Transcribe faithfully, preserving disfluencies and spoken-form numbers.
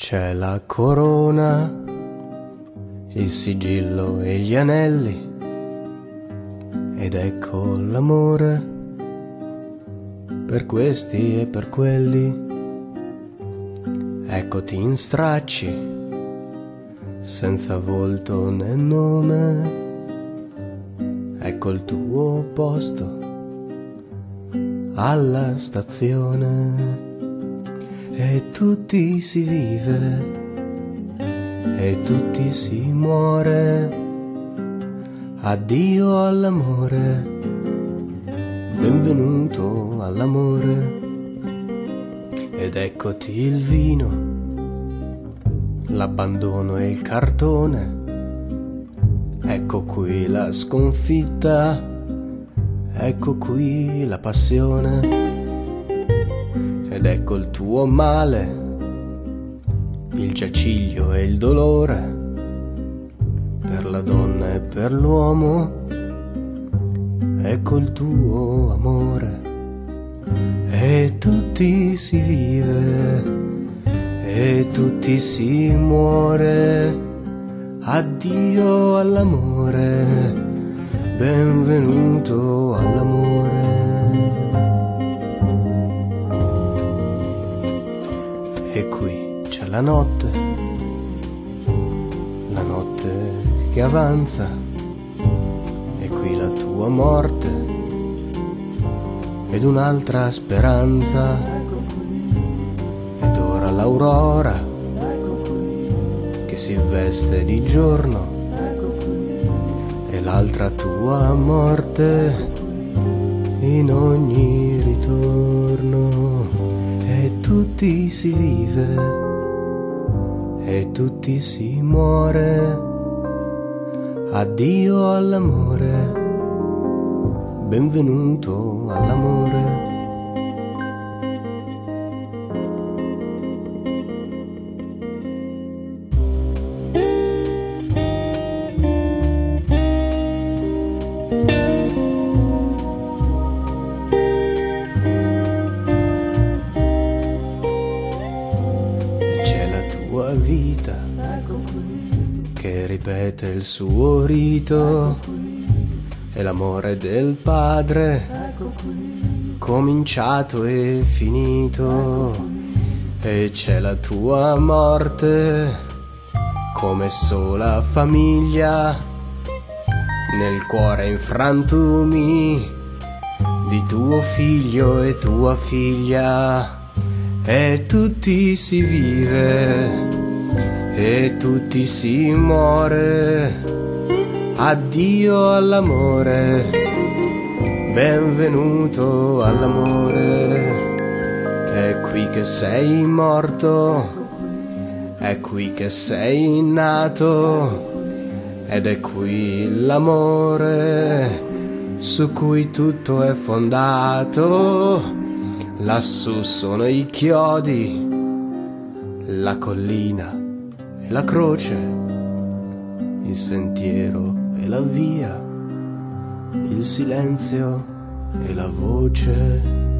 C'è la corona, il sigillo e gli anelli, ed ecco l'amore per questi e per quelli. Eccoti in stracci, senza volto né nome. Ecco il tuo posto alla stazione. E tutti si vive, e tutti si muore. Addio all'amore, benvenuto all'amore. Ed eccoti il vino, l'abbandono e il cartone. Ecco qui la sconfitta, ecco qui la passione. Ed ecco il tuo male, il giaciglio e il dolore, per la donna e per l'uomo. Ecco il tuo amore. E tutti si vive, e tutti si muore. Addio all'amore, benvenuto all'amore. E qui c'è la notte, la notte che avanza, e qui la tua morte, ed un'altra speranza. Ed ora l'aurora che si veste di giorno, e l'altra tua morte in ogni ritorno. E tutti si vive, e tutti si muore. Addio all'amore, benvenuto all'amore. Vita che ripete il suo rito, e l'amore del padre cominciato e finito. E c'è la tua morte come sola famiglia, nel cuore in frantumi di tuo figlio e tua figlia. E tutti si vive, e tutti si muore. Addio all'amore, benvenuto all'amore. È qui che sei morto, è qui che sei nato, ed è qui l'amore su cui tutto è fondato. Lassù sono i chiodi, la collina e la croce, il sentiero e la via, il silenzio e la voce.